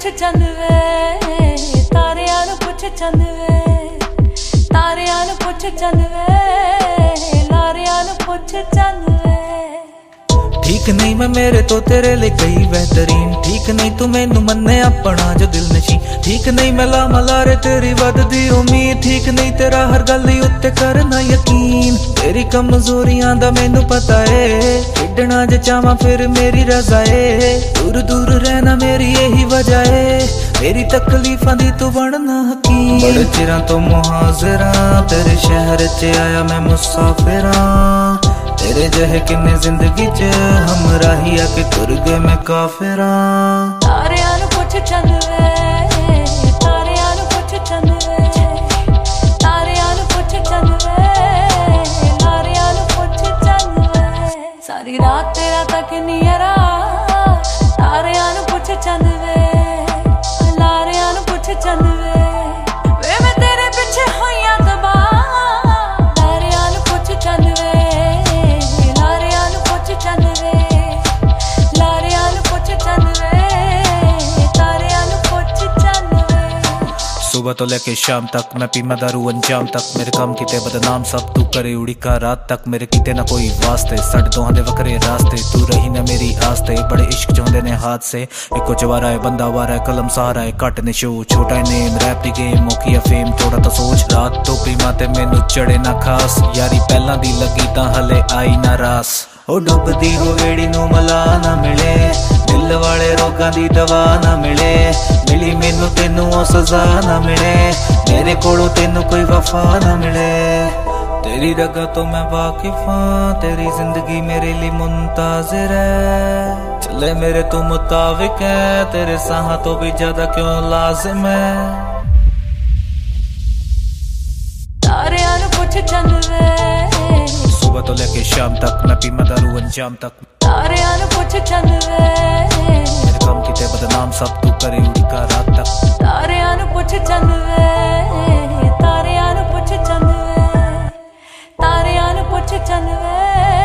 चंद वे, तारियां नू पुछ चंद वे, तारियां नू पुछ चंद वे, लारियां नू पुछ चंद वे। ठीक नहीं मैं मेरे तो तेरे लिए कई बेहतरीन, ठीक नहीं तू मैनू मन्ने अपना जो दिल नशी, ठीक नहीं मैं ला मलारे तेरी वधदी उम्मीद, ठीक नहीं तेरा हर गल उत्ते करना यकीन। तेरी कमजोरियां दा मैनू पता है, खेडना जे चाहवां फिर मेरी रजा है, दूर दूर रहना मेरी यही वजह है, मेरी तकलीफां दी तू बनना हकीम। बड़े चिरां तो मुहाजिरा तेरे शहर च आया मैं मुसाफिरा, तेरे जहे किन्ने जिंदगी च हम राही आके तुर गए मैं काफिरा। तारियां नू पुछ चंद वे, तारियां नू पुछ चंद वे, तारियां नू पुछ चंद वे, लारियां नू पुछ चंद वे। सारी रात तेरा तक नियरा, तारियां नू पुछ चंद वे, लारियां नू पुछ चंद वे, वे मैं तेरे पिछे होइयां तबाह, तारियां नू पुछ चंद वे, सुबह तो लेके शाम तक मैं पीमा दारू अंजाम तक, मेरे काम किते बदनाम सब तू करे उड़ी का रात तक, मेरे किते ना कोई वास्ते सट दोहां दे वकरे रास्ते, तू रही ना मेरी आस्ते। बड़े इश्क चाहते ने हाथ से एको जवारा है बंदा वारा है कलम सहारा है घट ने शो, छोटा है नेम रैप दी गेम मौकी फेम थोड़ा तो सोच। रात तो पीमा ते मैनू चढ़े ना खास, यारी पहला दी लगी तां हले आई ना रास, ओ डुबदी हो वेड़ी नू मला ना मिले, दिल वाले रोगां दी दवा ना मिले, मिली मैनू तेनू ओ सजा ना मिले, मेरे कोलों तेनू कोई वफा ना मिले। तेरी रगा तो मैं वाकिफ हां, तेरी जिंदगी मेरे लिए मुंताजिर है, चले मेरे तू मुताबिक है, तेरे साहा तो भी ज्यादा क्यों लाजिम है। तारियां नू पुछ चंद वे, सुबह तो लेके शाम तक मैं पीमा दारू अंजाम तक, तारियां नू पुछ चंद वे, मेरे काम किते बदनाम सब तू करे उड़ी का रात तक। तारियां नू पुछ चंद वे, तारियां नू पुछ चंद वे, तारियां नू पुछ चंद वे।